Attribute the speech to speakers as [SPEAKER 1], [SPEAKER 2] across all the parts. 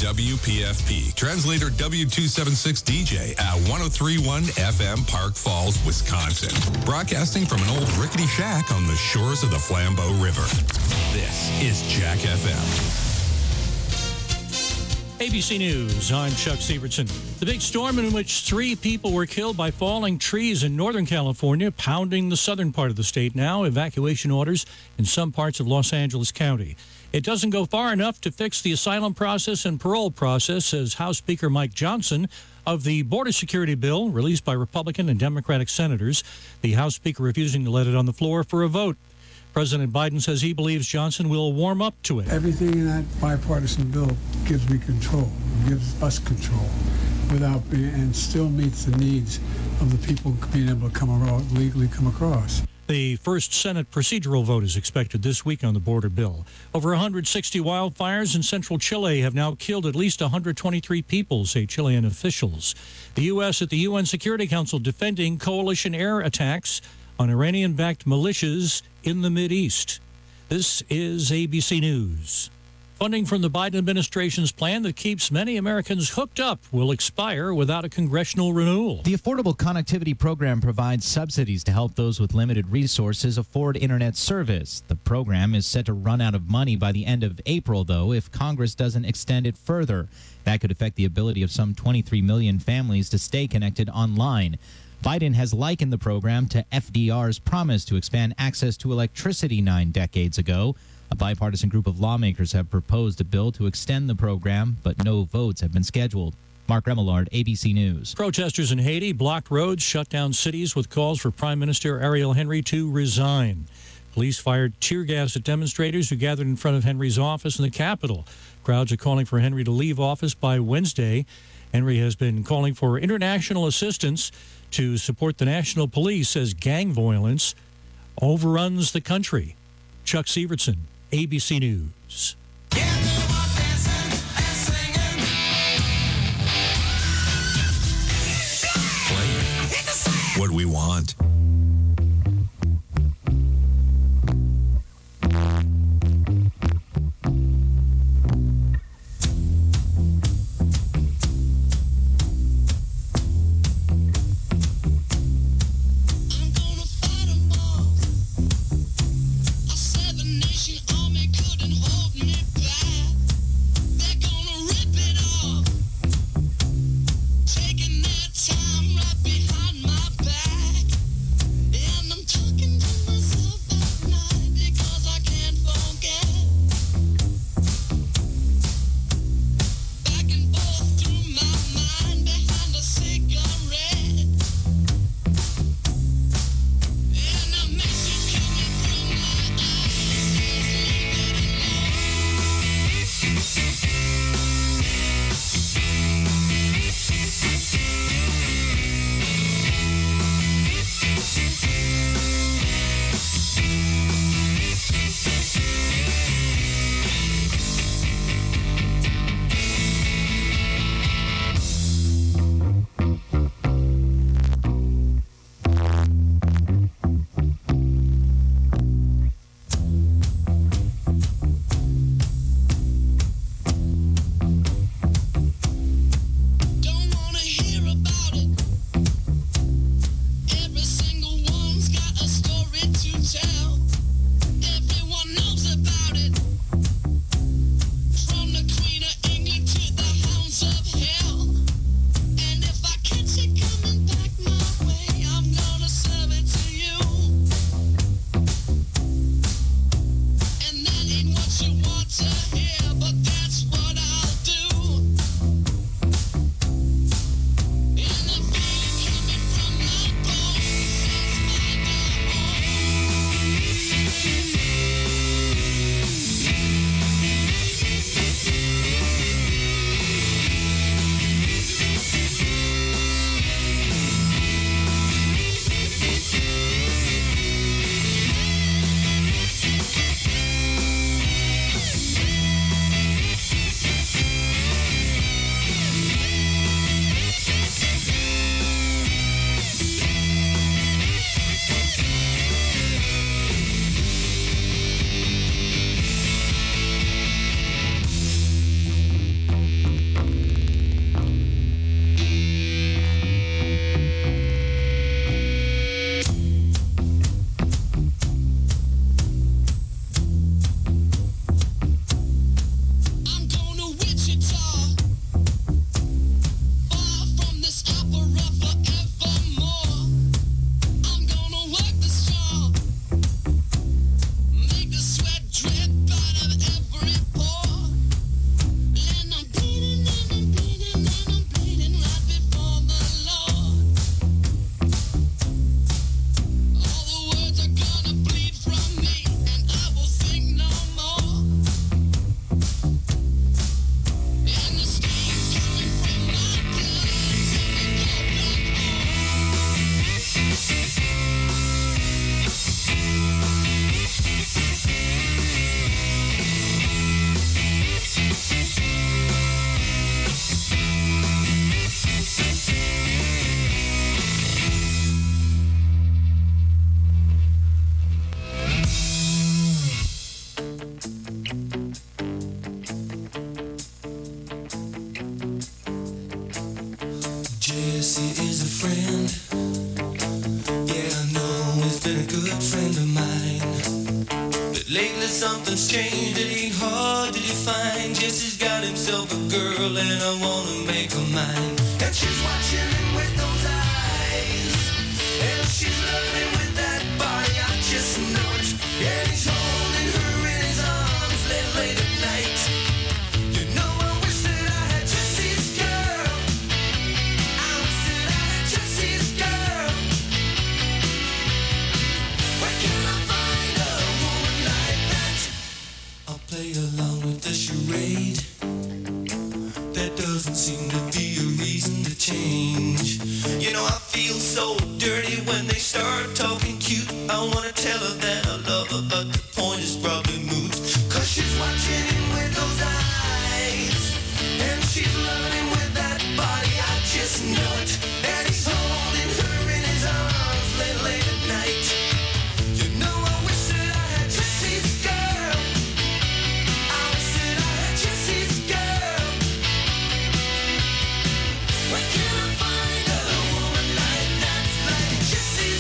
[SPEAKER 1] WPFP, translator W276 DJ at 103.1 FM, Park Falls, Wisconsin. Broadcasting from an old rickety shack on the shores of the Flambeau River. This is Jack FM.
[SPEAKER 2] ABC News, I'm Chuck Severson. The big storm in which 3 people were killed by falling trees in Northern California, pounding the southern part of the state now. Evacuation orders in some parts of Los Angeles County. It doesn't go far enough to fix the asylum process and parole process, says House Speaker Mike Johnson of the border security bill released by Republican and Democratic senators. The House Speaker refusing to let it on the floor for a vote. President Biden says he believes Johnson will warm up to it.
[SPEAKER 3] Everything in that bipartisan bill gives me control, gives us control, and still meets the needs of the people being able to legally come across.
[SPEAKER 2] The first Senate procedural vote is expected this week on the border bill. Over 160 wildfires in central Chile have now killed at least 123 people, say Chilean officials. The U.S. at the UN Security Council defending coalition air attacks on Iranian-backed militias in the Mideast. This is ABC News. Funding from the Biden administration's plan that keeps many Americans hooked up will expire without a congressional renewal.
[SPEAKER 4] The Affordable Connectivity Program provides subsidies to help those with limited resources afford internet service. The program is set to run out of money by the end of April, though, if Congress doesn't extend it further. That could affect the ability of some 23 million families to stay connected online. Biden has likened the program to FDR's promise to expand access to electricity 9 decades ago. A bipartisan group of lawmakers have proposed a bill to extend the program, but no votes have been scheduled. Mark Remillard, ABC News.
[SPEAKER 2] Protesters in Haiti blocked roads, shut down cities with calls for Prime Minister Ariel Henry to resign. Police fired tear gas at demonstrators who gathered in front of Henry's office in the capital. Crowds are calling for Henry to leave office by Wednesday. Henry has been calling for international assistance to support the national police as gang violence overruns the country. Chuck Severson, ABC News.
[SPEAKER 1] Play what we want.
[SPEAKER 5] is a friend. Yeah, I know he's been a good friend of mine. But lately something's changed, it ain't hard to define. Jesse's got himself a girl and I wanna make her mine. And she's watching him with those eyes, and she's loving with that body, I just know it. And he's holding her in his arms late at night. You know I wish that I had Jesse's girl. I wish that I had Jesse's girl. Where can I find a woman like that? I'll play along with the charade. There doesn't seem to be a reason to change. You know I feel so dirty when they start talking cute. I wanna tell her that I love her, but the point is probably moot. 'Cause she's watching him with those eyes, and she's loving him with that body, I just know it. And he's holding her in his arms late at night. You know I wish that I had Jesse's girl. I wish that I had Jesse's girl. Where can I find a woman like that, like Jesse's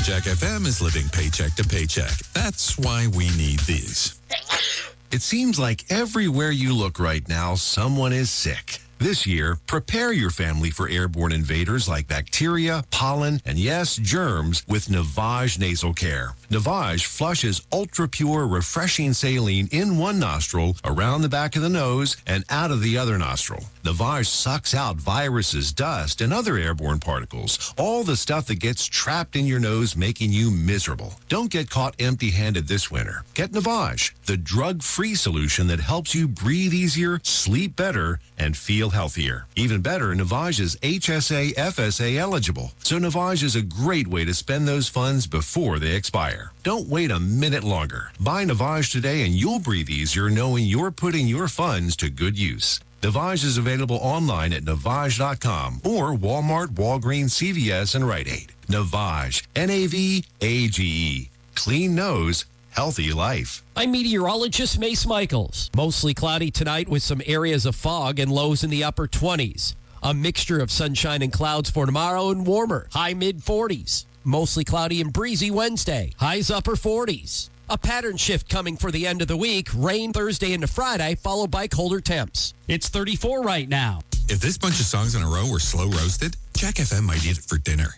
[SPEAKER 1] Jack FM is living paycheck to paycheck. That's why we need these.
[SPEAKER 6] It seems like everywhere you look right now, someone is sick. This year, prepare your family for airborne invaders like bacteria, pollen, and yes, germs with Navage Nasal Care. Navage flushes ultra-pure, refreshing saline in one nostril, around the back of the nose, and out of the other nostril. Navage sucks out viruses, dust, and other airborne particles, all the stuff that gets trapped in your nose, making you miserable. Don't get caught empty-handed this winter. Get Navage, the drug-free solution that helps you breathe easier, sleep better, and feel healthier. Even better, Navage is HSA FSA eligible, so Navage is a great way to spend those funds before they expire. Don't wait a minute longer. Buy Navage today and you'll breathe easier knowing you're putting your funds to good use. Navage is available online at Navage.com or Walmart, Walgreens, CVS, and Rite Aid. Navage, N-A-V-A-G-E. Clean nose, healthy life.
[SPEAKER 7] I'm meteorologist Mace Michaels. Mostly cloudy tonight with some areas of fog and lows in the upper 20s. A mixture of sunshine and clouds for tomorrow and warmer. High mid-40s. Mostly cloudy and breezy Wednesday. Highs upper 40s. A pattern shift coming for the end of the week. Rain Thursday into Friday, followed by colder temps. It's 34 right now.
[SPEAKER 1] If this bunch of songs in a row were slow roasted, Jack FM might eat it for dinner.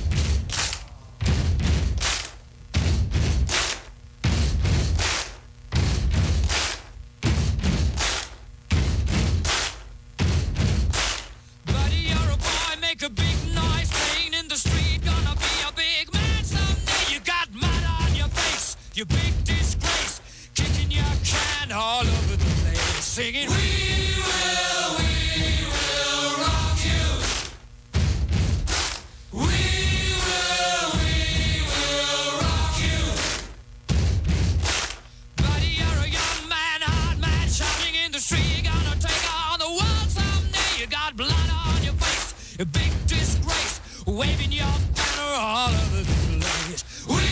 [SPEAKER 5] Buddy, you're a boy, make a big noise, playing in the street, gonna be a big man someday. You got mud on your face, you big disgrace, kicking your can all over the place, singing, we will rock you. We will rock you. Buddy, you're a young man, hard man, shouting in the street, gonna take on the world someday. You got blood on your face, a big disgrace, waving your banner all over the place. We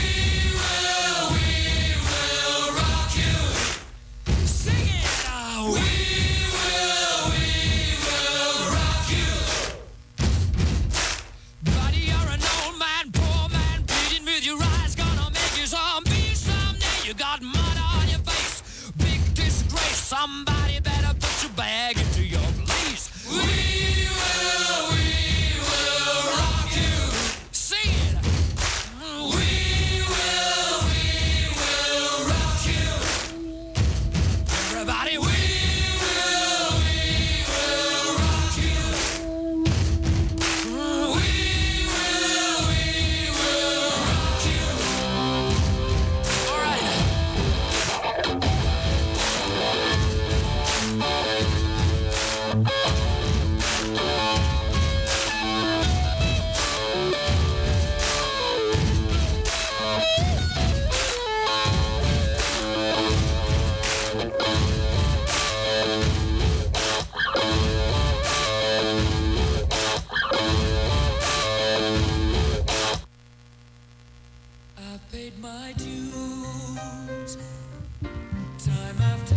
[SPEAKER 5] will rock you. Sing it now. We will rock you. Buddy, you're an old man, poor man, bleeding with your eyes, gonna make you zombie someday. You got mud on your face, big disgrace. Somebody better put your bag into your place. We will rock you. Sing it. We will rock you. Everybody, we will rock you. We will rock you. All right. I've paid my dues, time after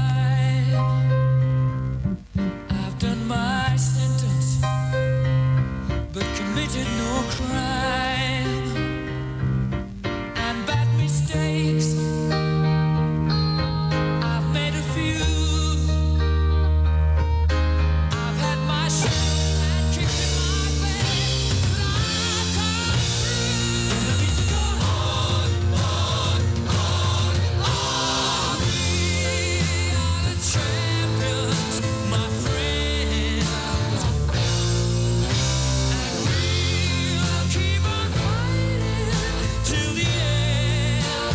[SPEAKER 5] time. I've done my sentence, but committed no crime. And bad mistakes, I've made a few. I've had my share and kicked in my face, but I've come through. And I need to go on. We are the champions, my friends. And we'll keep on fighting till the end.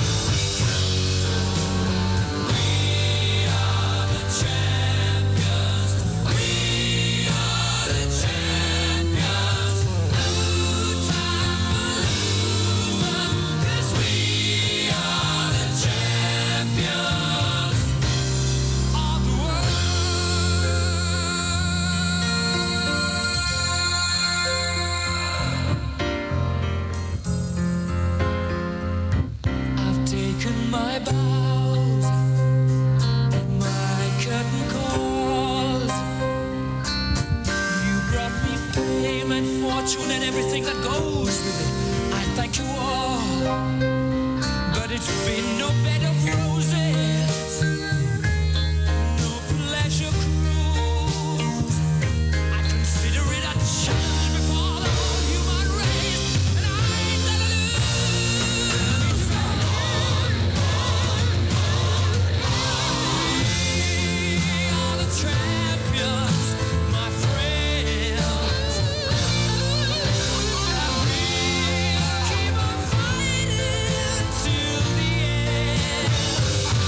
[SPEAKER 5] We are the champions. We are the champions. No time for losers, 'cause we are the champions of the world. I've taken my bows and my curtain calls. You brought me fame and fortune and everything that goes with it. I thank you all, but it's been no bed of roses, no pleasure cruise. I consider it a challenge before the whole human race, and I ain't gonna lose. We are the champions, my friends. We'll keep on fighting till the end.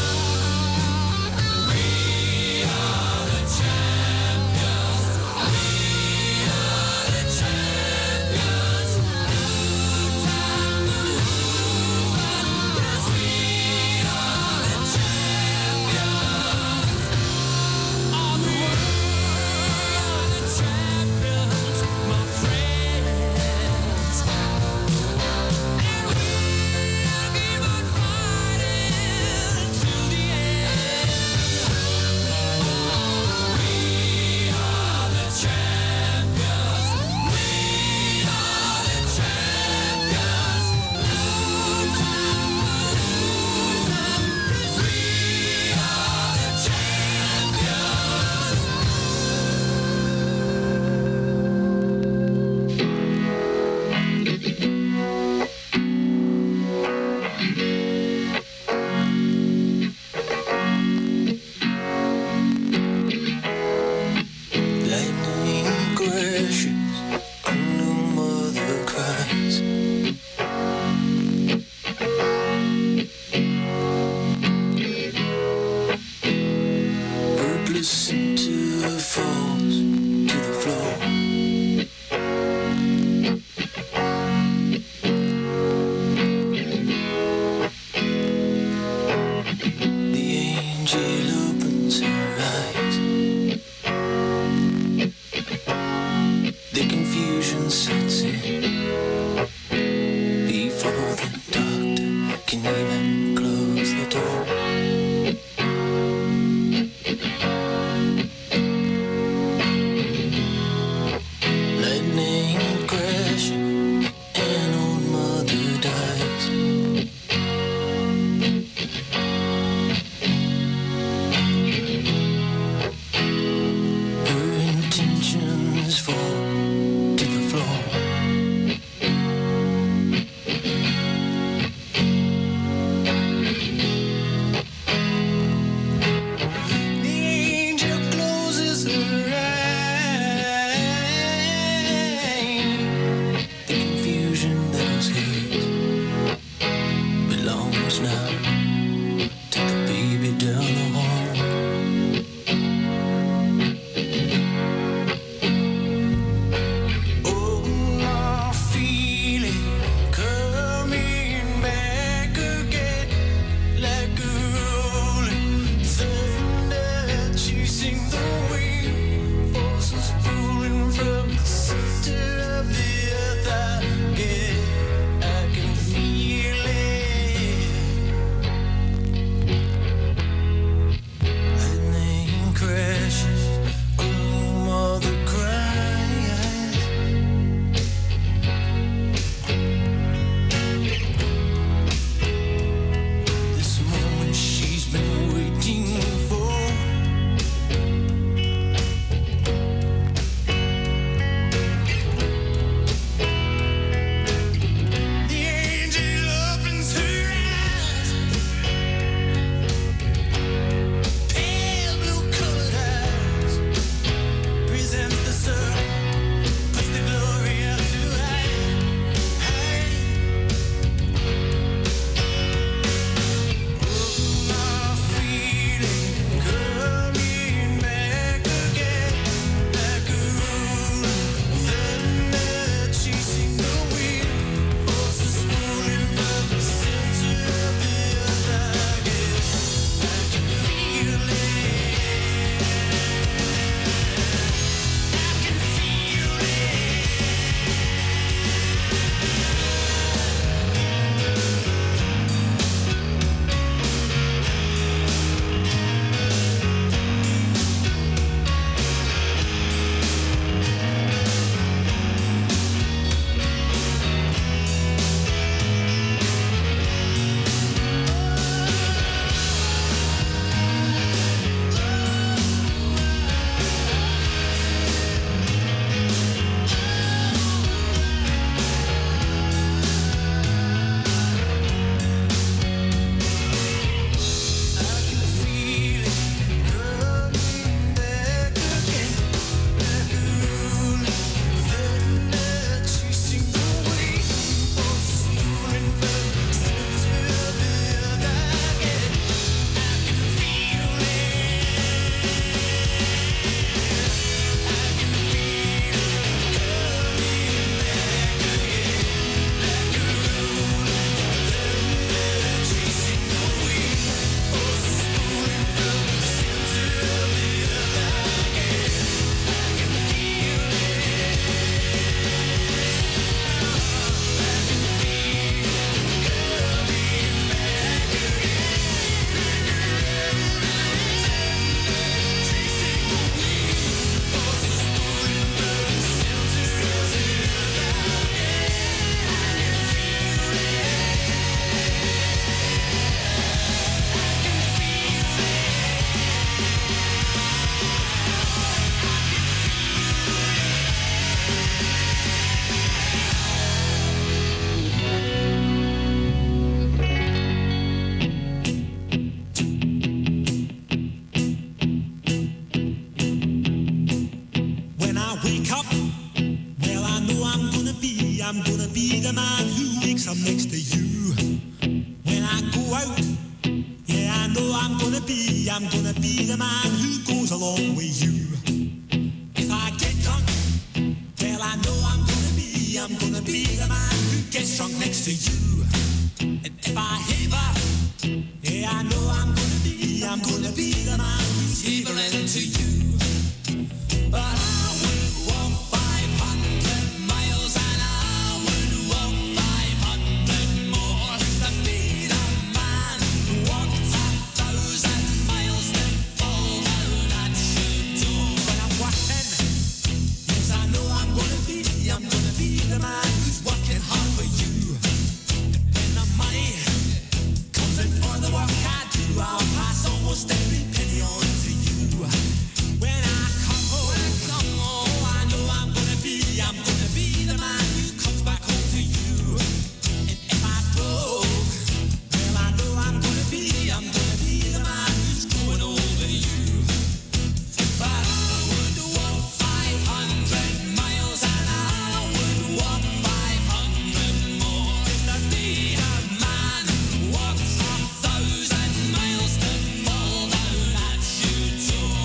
[SPEAKER 5] I wake up, well, I know I'm gonna be the man who wakes up next to you. When I go out, yeah, I know I'm gonna be the man who goes along with you. If I get drunk, well, I know I'm gonna be the man who gets drunk next to you. And if I haver, yeah, I know I'm gonna be the man who's havering to you. But I would walk 500 miles and I would walk 500 more to be the man who walked 1,000 miles to fall down at your door. When I'm working, yes, I know I'm gonna be the man who's working hard for you. And when the money comes in for the work I do, I'll pass almost every penny on to you. When I come home, I know I'm gonna be the man who comes back home to you. And if I broke, well, I know I'm gonna be the man who's going over you. But I would walk 500 miles and I would walk 500 more to be a man who walks 1,000 miles to fall down at your door.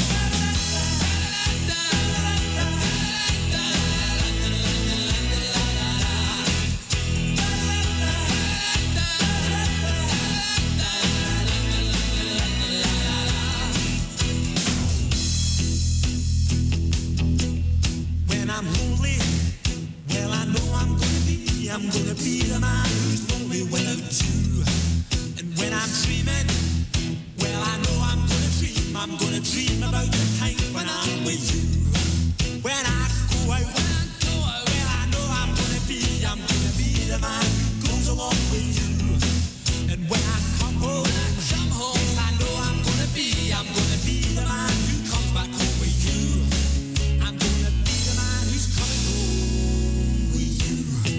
[SPEAKER 5] 'When I'm lonely, well, I know I'm gonna be the man who's lonely without you. And when I'm dreaming, well, I know I'm gonna dream about the time when I'm with you. When I go out, well, I know I'm gonna be the man who goes along with you. And when I come home, yes, I know I'm gonna be the man who comes back home with you. I'm gonna be the man who's coming home with you.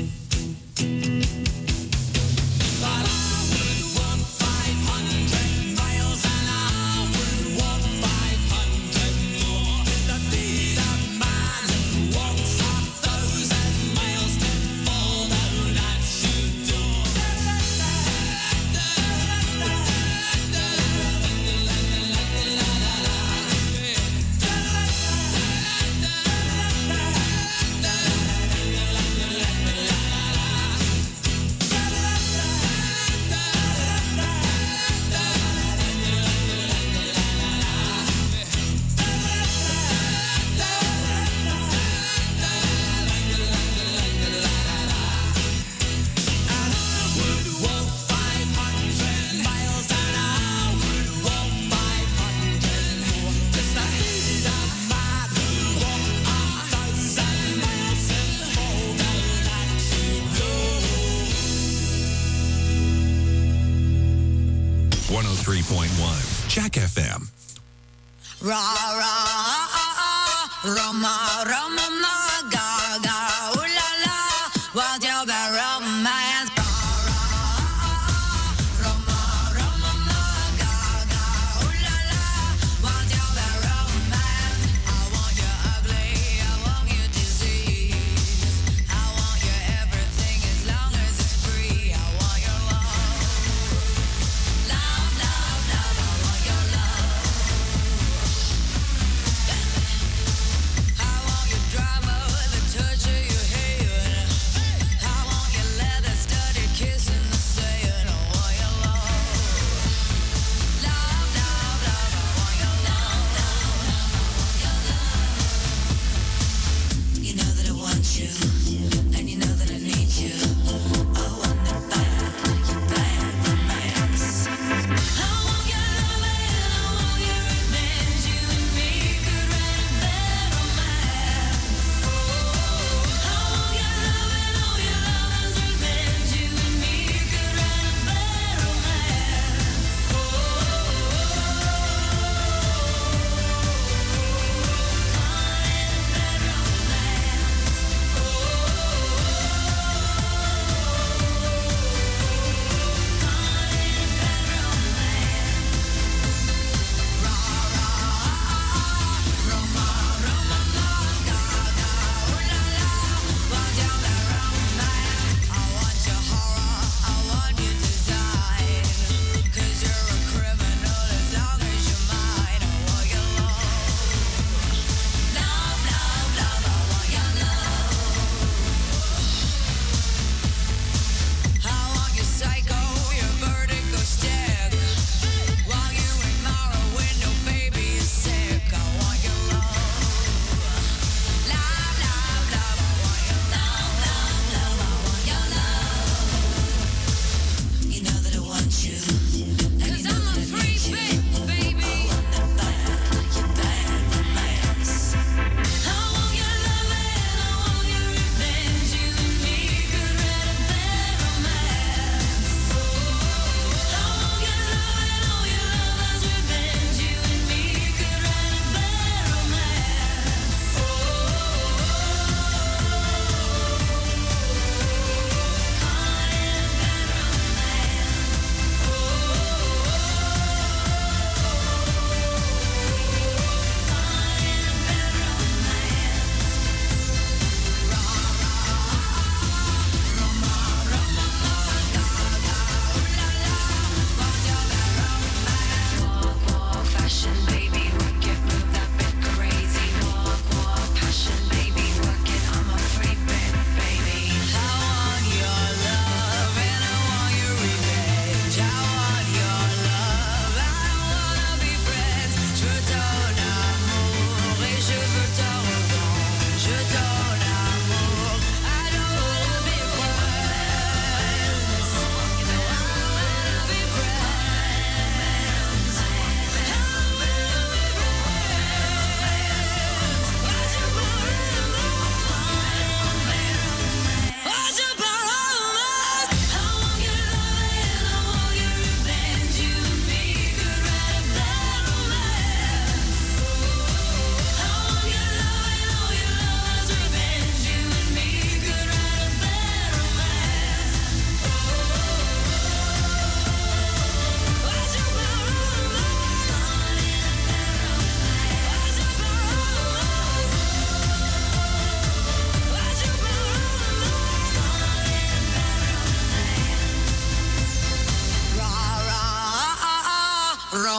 [SPEAKER 5] But I would walk 500 miles and I would walk 500 more to be the man who walks 1,000 miles to fall down at your door.
[SPEAKER 1] 103.1 Jack FM.
[SPEAKER 8] Ra ra Roma Roma ma ga ga ooh la la, what's your bad romance? Roma Roma ma ga ga ooh la la, what's your bad romance? I want you ugly, I want you disease, I want you everything as long as it's free. I want your love, love, love, love. I want your love. I want your drama, the touch of your hair. I want your leather studded kiss in the sand. I want your love, love, love, love. I want your love, love, love. You know that I want you, and you know that I need you. I want the bad romance. I want your love and I want your revenge. You and me could write a bad romance. I want your love and all your love's revenge. You and me could write a bad romance. Call it a bad romance.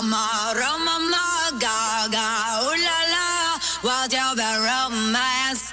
[SPEAKER 8] Roma, Roma, Gaga, ooh la la, what's your bad romance?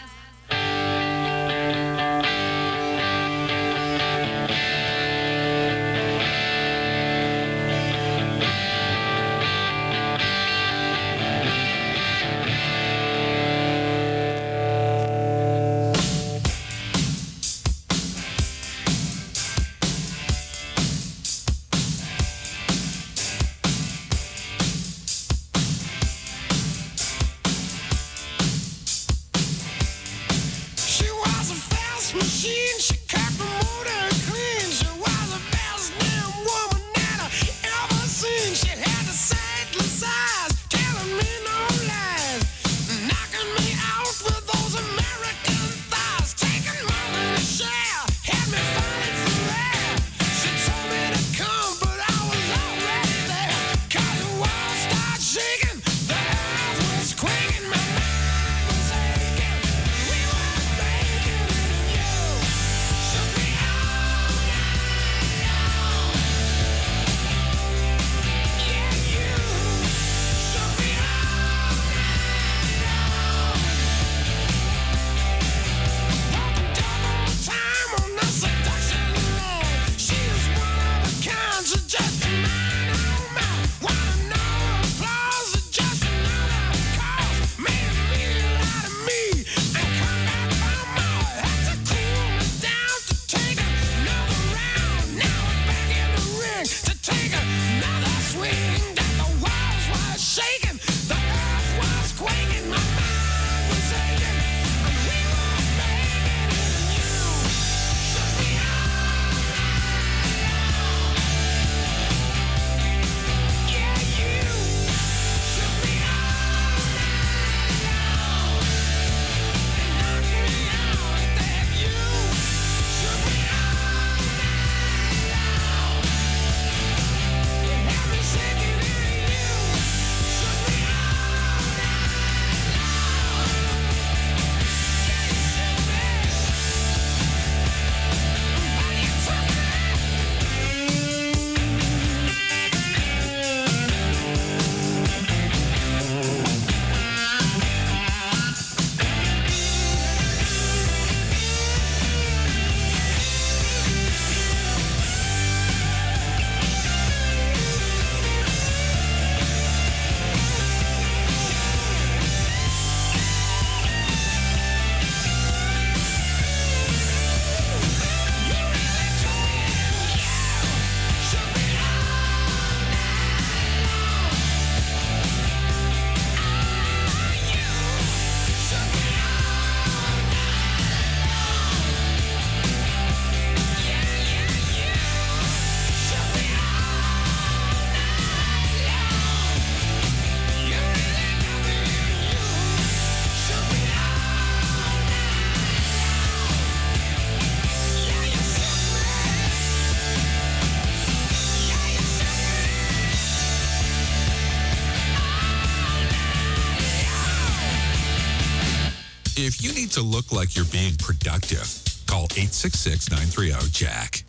[SPEAKER 1] If you need to look like you're being productive, call 866-930-JACK.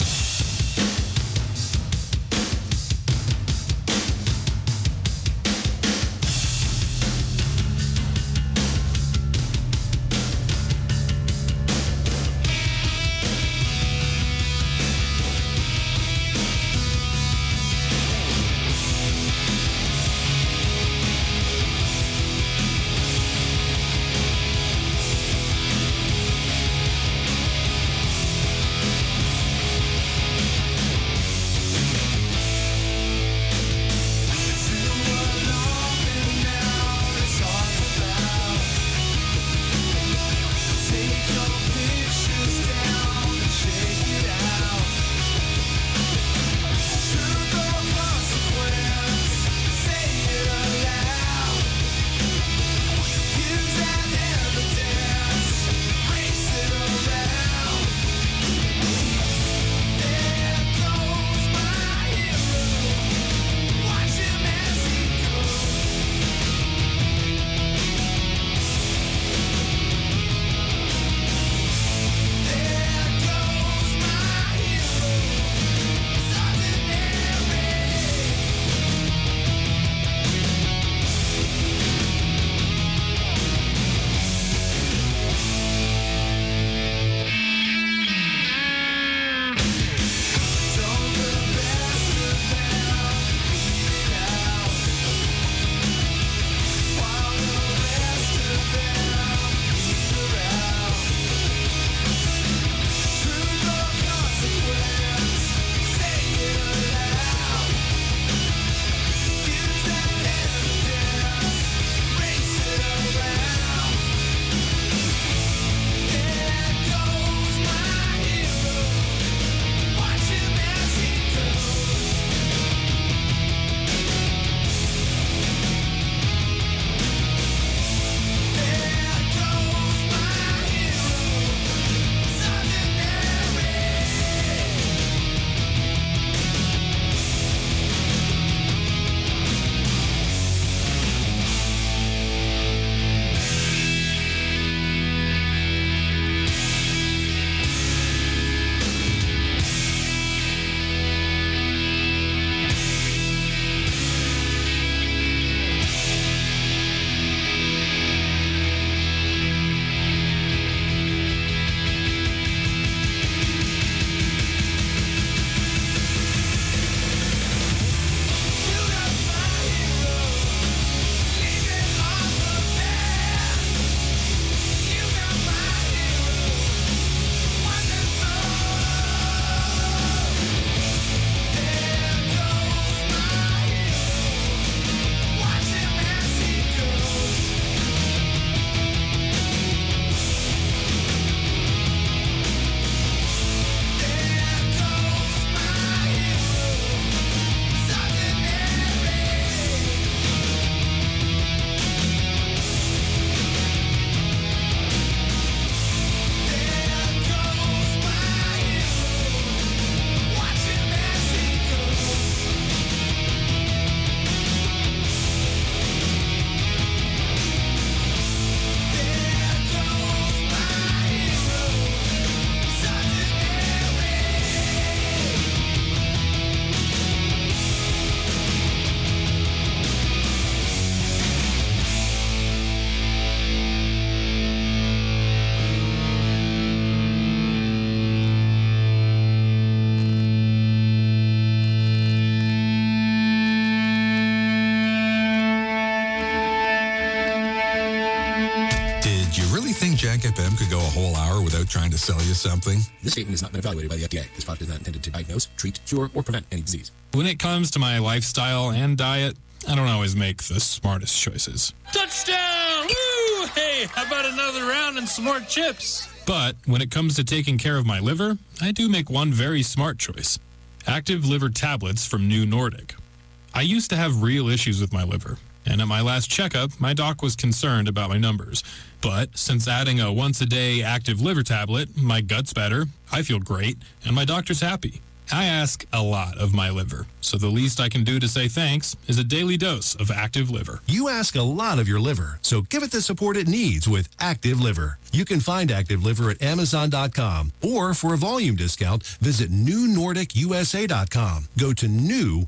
[SPEAKER 1] whole hour without trying to sell you something?
[SPEAKER 9] This statement has not been evaluated by the FDA. This product is not intended to diagnose, treat, cure, or prevent any disease.
[SPEAKER 10] When it comes to my lifestyle and diet, I don't always make the smartest choices.
[SPEAKER 11] Touchdown! Woo! Hey, how about another round and some more chips?
[SPEAKER 10] But when it comes to taking care of my liver, I do make one very smart choice. Active Liver Tablets from New Nordic. I used to have real issues with my liver, and at my last checkup, my doc was concerned about my numbers. But since adding a once-a-day Active Liver tablet, my gut's better, I feel great, and my doctor's happy. I ask a lot of my liver, so the least I can do to say thanks is a daily dose of Active Liver.
[SPEAKER 6] You ask a lot of your liver, so give it the support it needs with Active Liver. You can find Active Liver at Amazon.com, or for a volume discount, visit NewNordicUSA.com. Go to new,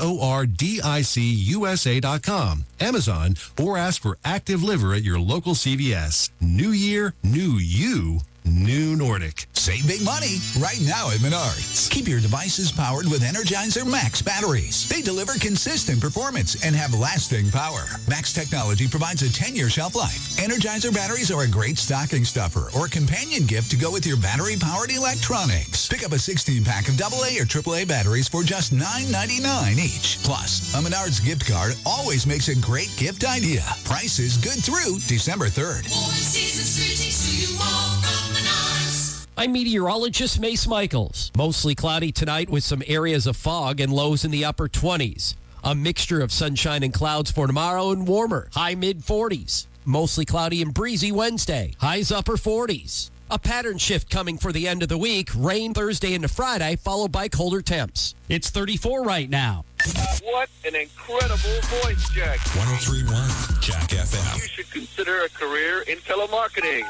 [SPEAKER 6] NORDICUSA.com, Amazon, or ask for Active Liver at your local CVS. New year, new you. New Nordic.
[SPEAKER 12] Save big money right now at Menards. Keep your devices powered with Energizer Max batteries. They deliver consistent performance and have lasting power. Max technology provides a 10-year shelf life. Energizer batteries are a great stocking stuffer or companion gift to go with your battery-powered electronics. Pick up a 16-pack of AA or AAA batteries for just $9.99 each. Plus, a Menards gift card always makes a great gift idea. Price is good through December 3rd.
[SPEAKER 7] I'm meteorologist Mace Michaels. Mostly cloudy tonight with some areas of fog and lows in the upper 20s. A mixture of sunshine and clouds for tomorrow and warmer. High mid-40s. Mostly cloudy and breezy Wednesday. Highs upper 40s. A pattern shift coming for the end of the week. Rain Thursday into Friday, followed by colder temps. It's 34 right now.
[SPEAKER 13] What an incredible voice, Jack.
[SPEAKER 1] 103.1 Jack FM.
[SPEAKER 13] You should consider a career in telemarketing.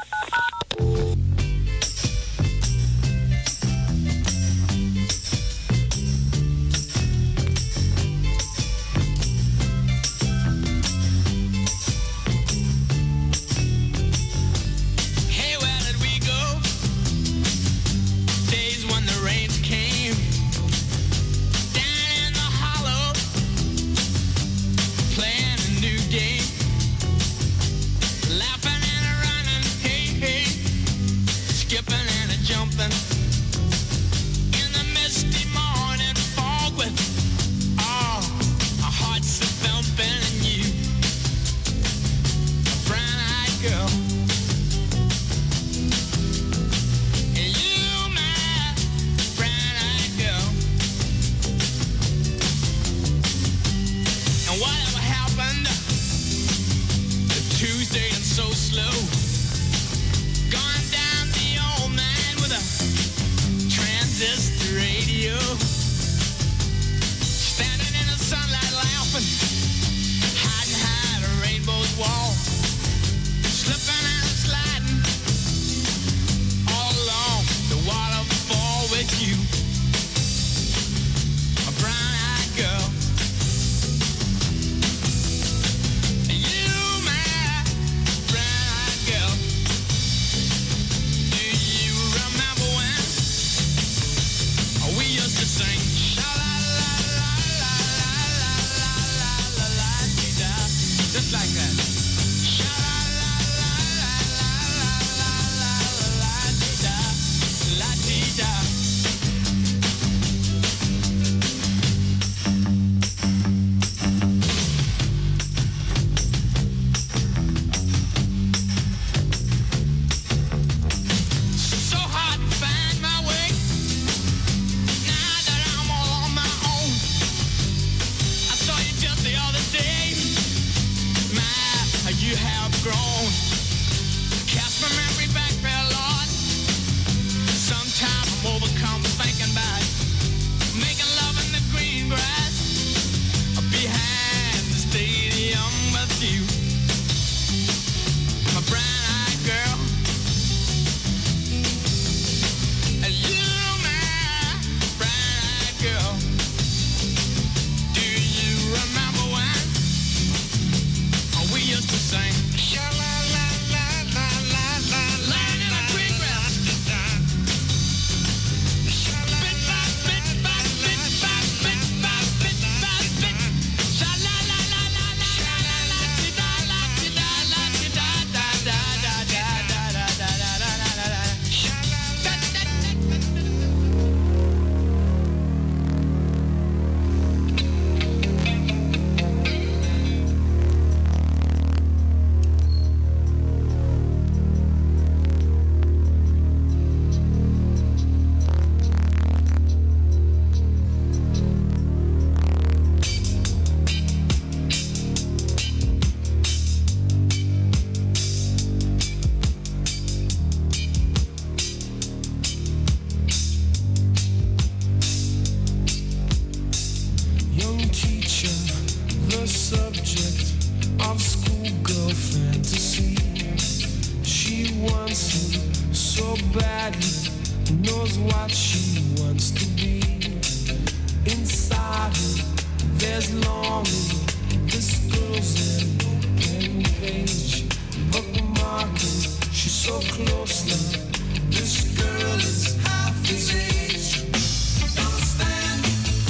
[SPEAKER 5] badly, knows what she wants to be. Inside her, there's longing. This girl's an open page, bookmarking. She's so close now. This girl is half his age. Don't stand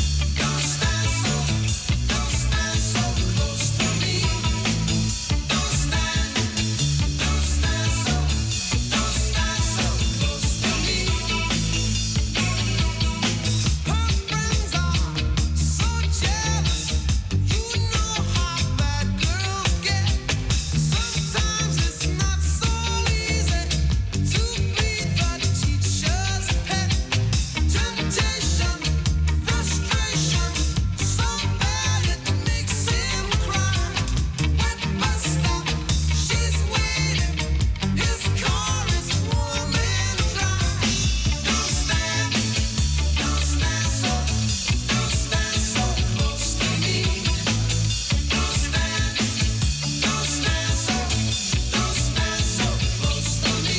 [SPEAKER 5] so close to me. Don't stand so close to me. Her friends are so jealous. You know how bad girls get. Sometimes it's not so easy to be the teacher's pet. Temptation, frustration, so bad it makes him cry. Wet bus stop, she's waiting. His car is warm and dry. Don't stand so close to me. Don't stand so close to me.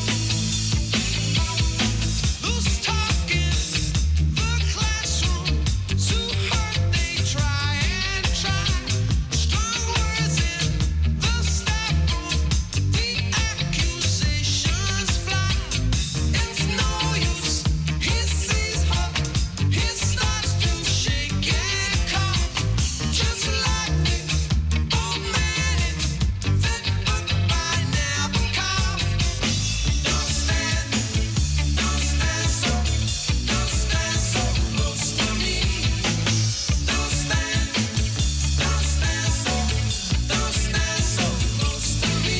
[SPEAKER 5] Loose talking, the classroom, too hurt they try and try. Strong words in the staff room, the accusations fly. It's no use, he sees her, he starts to shake and cough. Just like the old man in that book by Nabokov. Don't stand so close to me. Don't stand so close to me.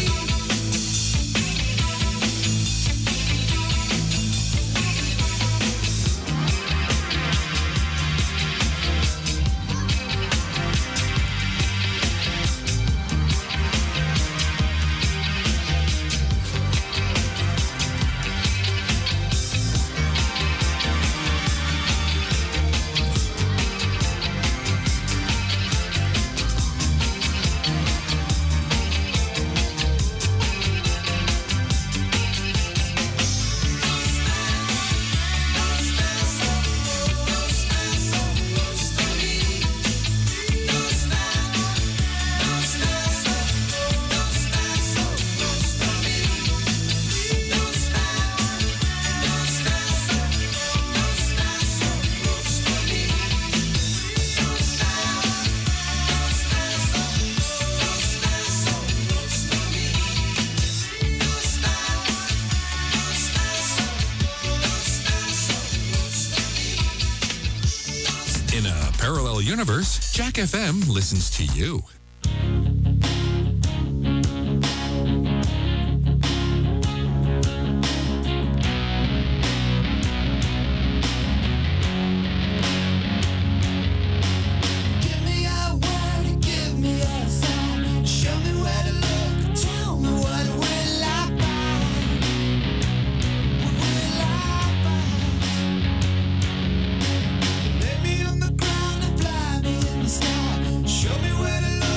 [SPEAKER 1] In a parallel universe, Jack FM listens to you.
[SPEAKER 5] Give me a word, give me a sign. Show me where to look, tell me what will I find? What will I find? Lay me on the ground and fly me in the sky. Show me where to look.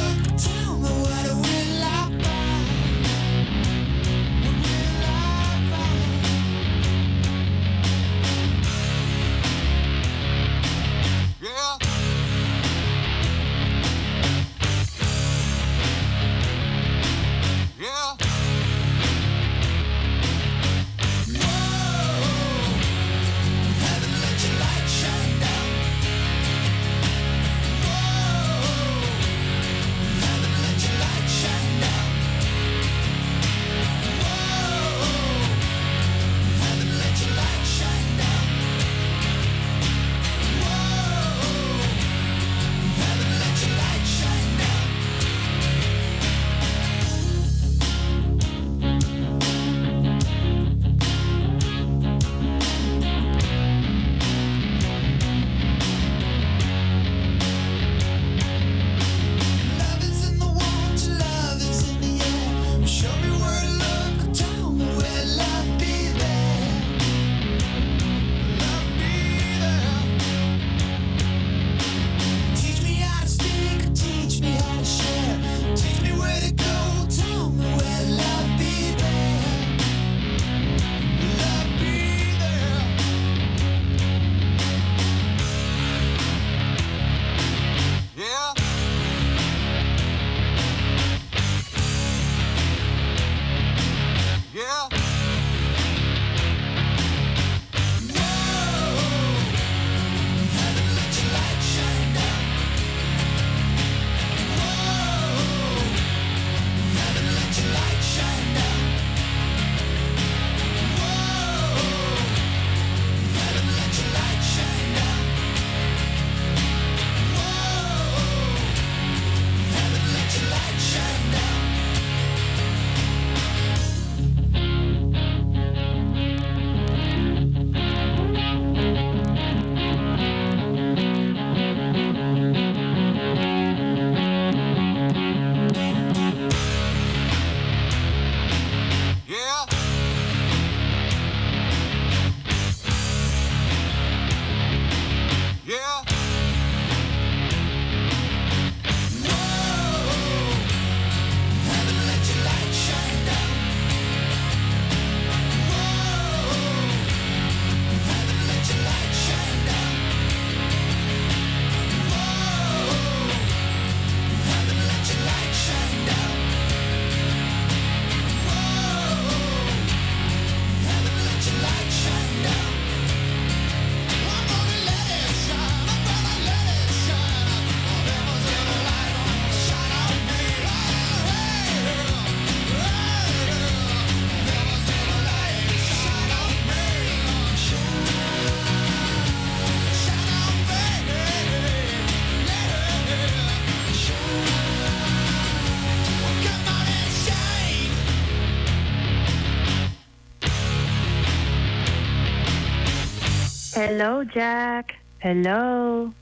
[SPEAKER 14] Hello, Jack. Hello.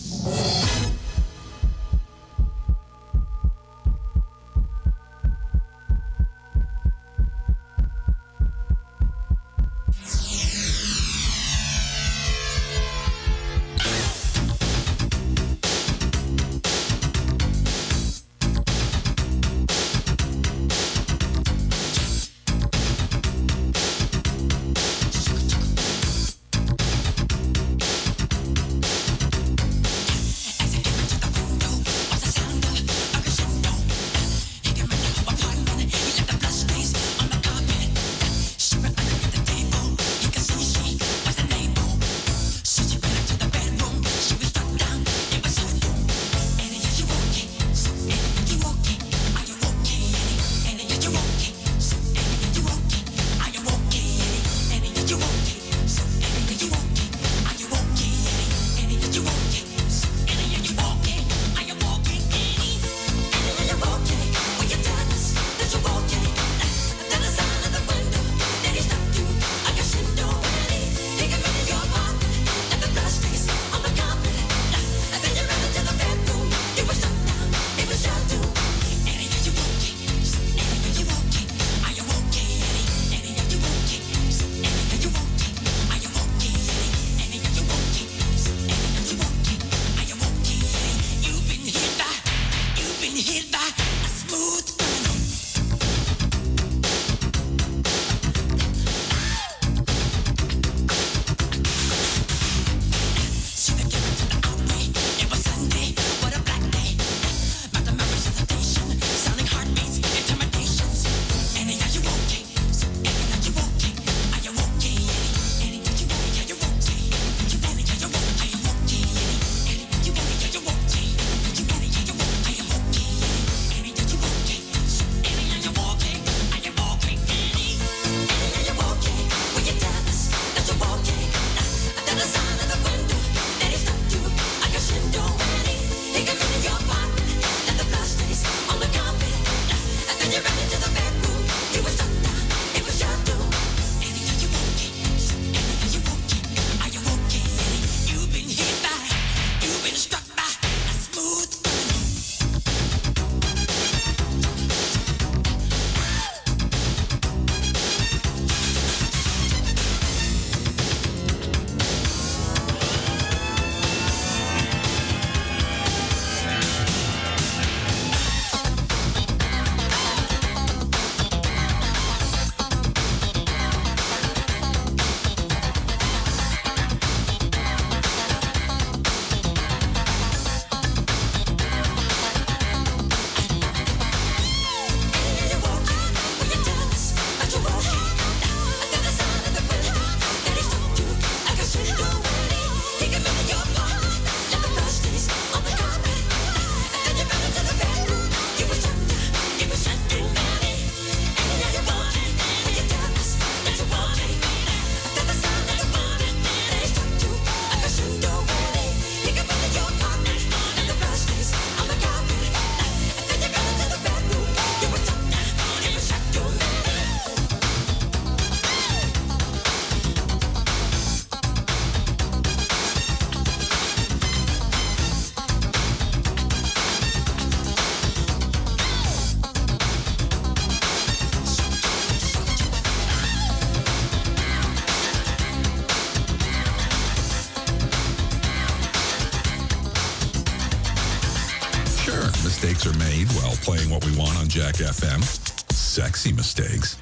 [SPEAKER 1] Mistakes are made while playing what we want on Jack FM. Sexy mistakes.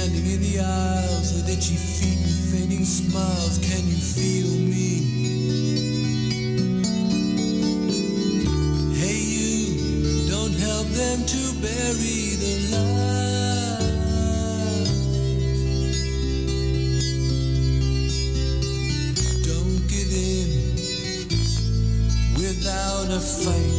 [SPEAKER 5] standing in the aisles with itchy feet and fainting smiles. Can you feel me? Hey you, don't help them to bury the lie. Don't give in without a fight.